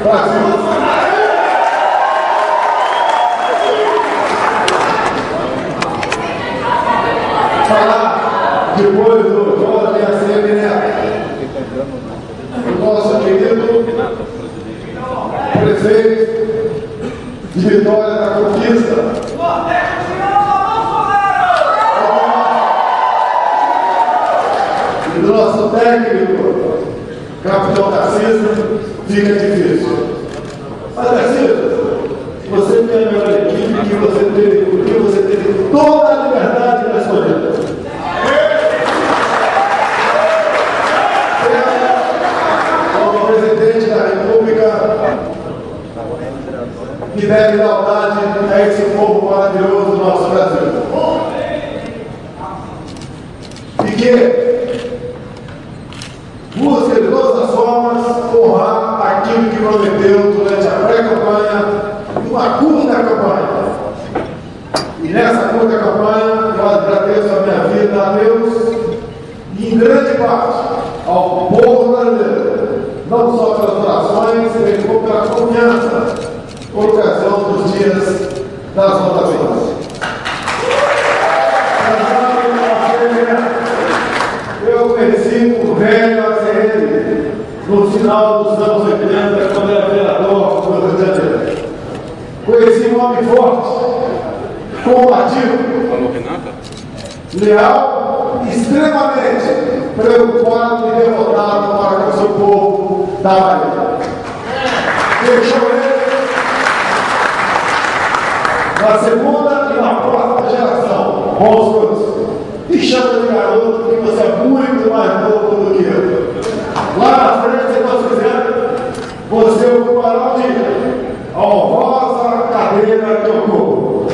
Falar depois do Jorge ACM Neto, o nosso querido prefeito de Vitória da Conquista. E do nosso técnico, capitão Tarcísio, fica difícil. Mas Tarcísio, você tem a melhor equipe que você teve, porque você teve toda a liberdade para escolher. Como presidente da República, que deve lealdade a esse povo maravilhoso do nosso Brasil. E que busca de todas as formas honrar aquilo que prometeu durante a pré-campanha e uma curta campanha. E nessa curta campanha eu agradeço a minha vida a Deus e em grande parte ao povo brasileiro, não só pelas orações, bem como pela confiança por ocasião dos dias das votações. Eu conheci o velho ACM no final dos anos 80, quando era vereador do Rio de Janeiro. Conheci um homem forte, combativo, leal e extremamente preocupado e devotado para com o seu povo da Bahia. Deixou ele na segunda e na próxima geração, bons coisas. E chama de garoto que você é muito mais novo do que eu. Lá na frente, se nós quisermos, você ocupará um dia a honrosa cadeira que ocupa.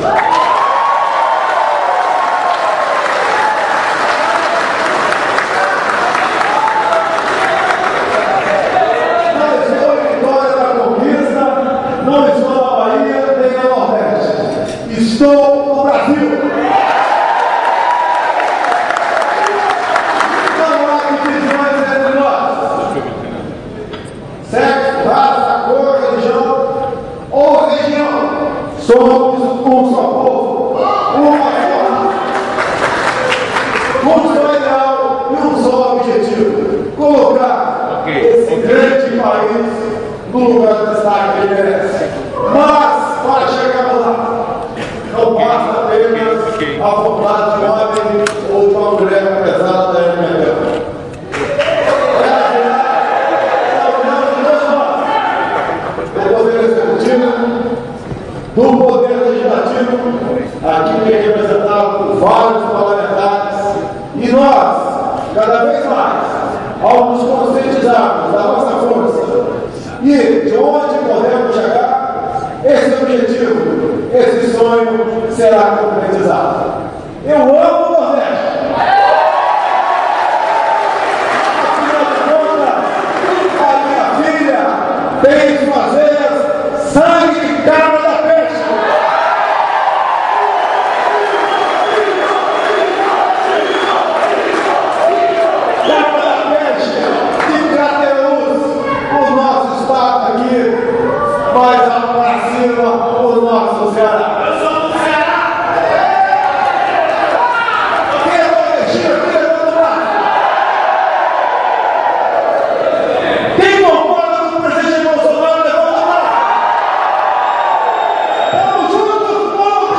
Não estou em Vitória da Conquista, não estou na Bahia nem no Nordeste. Estou no Brasil. Sexo, raça, cor, religião ou região. Somos um só povo, uma só raça, um só ideal e um só objetivo: colocar esse grande país no lugar de destaque que ele merece. Mas, para chegar lá, não basta apenas a vontade de um homem ou de uma mulher pesada da MPT. Do Poder Legislativo, aqui que é representado por vários parlamentares, e nós, cada vez mais, ao nos conscientizarmos da nossa força e de onde podemos chegar, esse objetivo, esse sonho será concretizado. Eu amo o Nordeste. Afinal de contas, a minha filha tem que fazer sangue de cabra da peixe. Cabra da peixe de Crateús, o nosso estado aqui, mais para cima, o nosso Ceará. Eu sou do Ceará! Quem é nordestino aqui, levanta o braço. Quem concorda com o presidente Bolsonaro, levanta o braço. Estamos juntos, povo!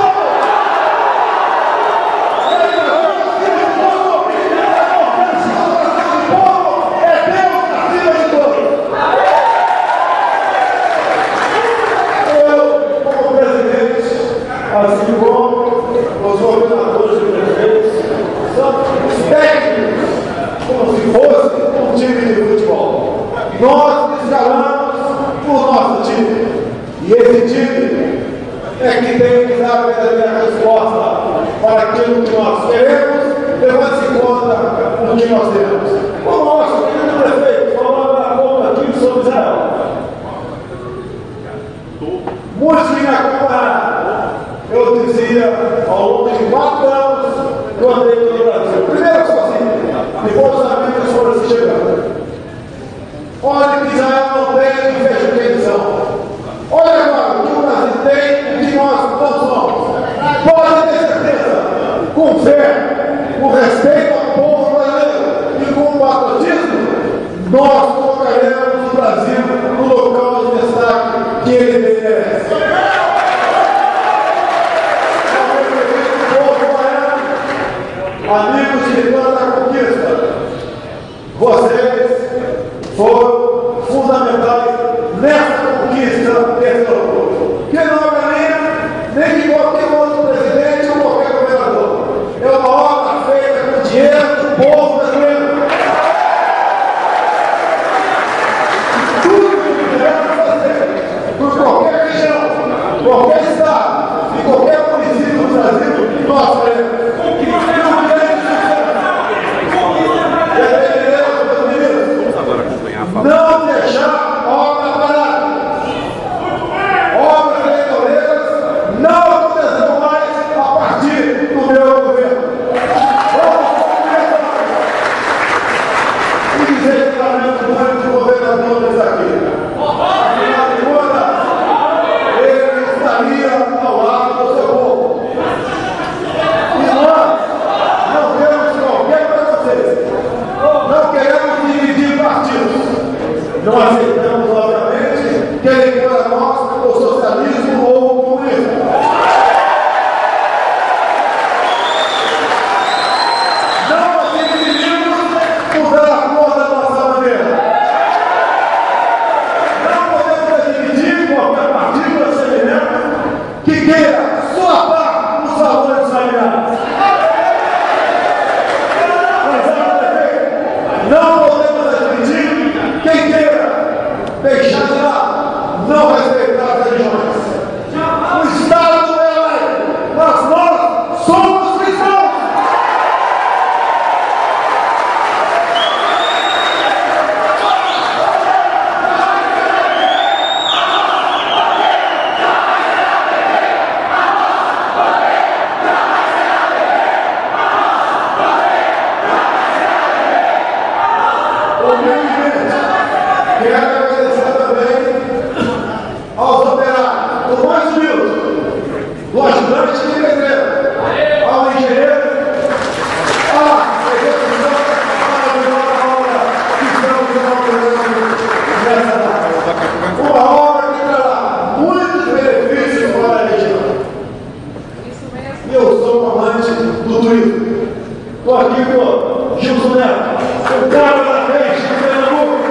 É Deus acima de todos. Eu, como presidente, assim como os governadores e prefeitos, somos técnicos, como se fosse um time de futebol. Nós escalamos o nosso time. E esse time é que tem que dar a verdadeira resposta para aquilo que nós queremos, levando em conta o que nós temos. O nosso querido prefeito, falando na conta aqui do São Israel. Muitos que me acompanharam, eu dizia, ao longo de 4 anos, que eu andei pelo Brasil. Primeiro sozinho, depois os amigos foram se chegando. Olha que Israel não tem investigação. respeito ao povo brasileiro e com o patriotismo, nós colocaremos o Brasil no local de destaque que ele merece. Amigos de Vitória da Conquista, vocês foram fundamentais nessa conquista desse orgulho. Que não ganha nem de qualquer outro presidente ou qualquer governador. É uma obra feita com dinheiro do povo brasileiro. Tudo que pudermos fazer por qualquer região, qualquer estado e qualquer município do Brasil, nós faremos. Não deixar obra parada. Obras eleitoreiras não acontecerão mais a partir do meu governo. E dizer que lamento muito o governador desse aqui. Afinal de contas, ele estaria ao lado do seu povo. E nós não temos qualquer preconceito. Não queremos dividir partidos. Não aceitamos, obviamente, que ele para nós o socialismo ou o comunismo. Não admitimos mudar a cor da nossa bandeira. Não podemos admitir qualquer partido ou segmento que queira solapar os valores familiares. Não podemos admitir quem queira deixar de lado, não respeitar as religiões. O Estado é laico, mas nós somos cristãos. Quero agradecer também aos operários, do mais humilde, do ajudante de pedreiro, ao engenheiro, à execução maravilhosa obra que estamos inaugurando nessa data. Uma obra que trará muitos benefícios para a região. Eu sou um amante do turismo. Estou aqui com o Gilson Neto, o cara da festa de Pernambuco.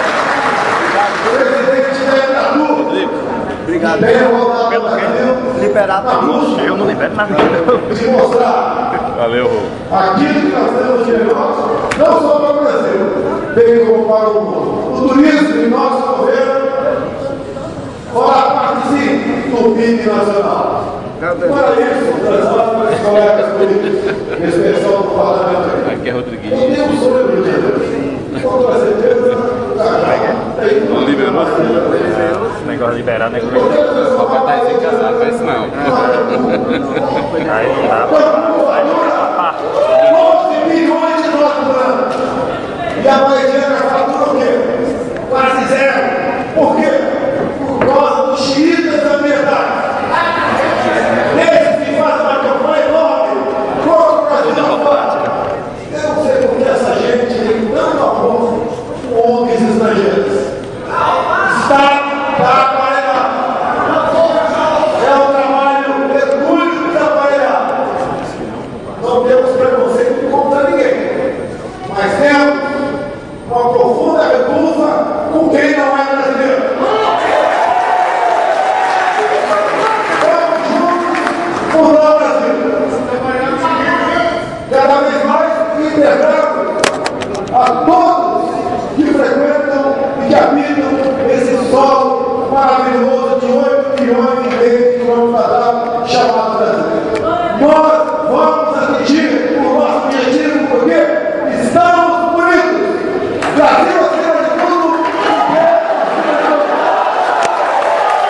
Obrigado. Liberado. Eu não libero nada. De mostrar. Valeu, aquilo que nós temos de nós, não só para o Brasil, bem como para o mundo. O turismo em nosso governo fará parte, sim, do PIB nacional. Para isso, meus colegas políticos, em especial do parlamento, aqui é Rodriguinho. eu tenho um sonho de com toda certeza. Não liberou? Negócio de liberar, né? Só para estar assim casado, mas não. Aí não dá. 11 bilhões de nós por ano. E a maioria fatura o quê? Quase zero. Por quê? Por causa dos xiitas ambientais. Esses que fazem uma campanha enorme contra o Brasil afora. Eu não sei por que essa gente tem tanto amor com homens estrangeiros. Está aparelhado. É um trabalho muito desaparelhado. Não temos preconceito contra ninguém, mas temos uma profunda repulsa com quem não é brasileiro. Vamos juntos mudar o Brasil. Cada vez mais integrando a todos que frequentam e que habitam esse solo maravilhoso de 8 milhões e meio de quilômetros quadrados chamado Brasil.